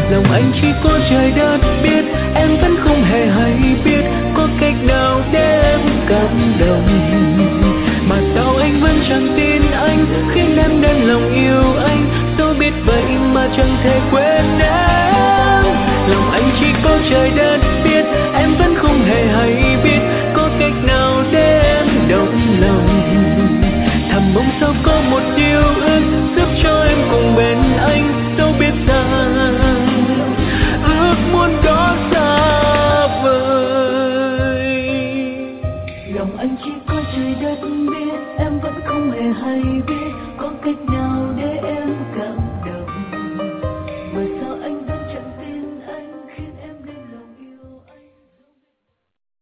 Lòng anh chỉ có trời đất biết, em vẫn không hề hay biết có cách nào để em cảm động. Mà sao anh vẫn chẳng tin anh, khiến em đến lòng yêu anh. Dẫu biết vậy mà chẳng thể quên em. Lòng anh chỉ có trời đất biết, em vẫn không hề hay biết có cách nào để em động lòng. Thầm mong sao có một điều ước giúp cho em cùng bên anh. Dẫu biết rằng ước muốn đó xa vời. Lòng anh chỉ có trời đất biết, em vẫn không hề hay biết có cách nào để em cảm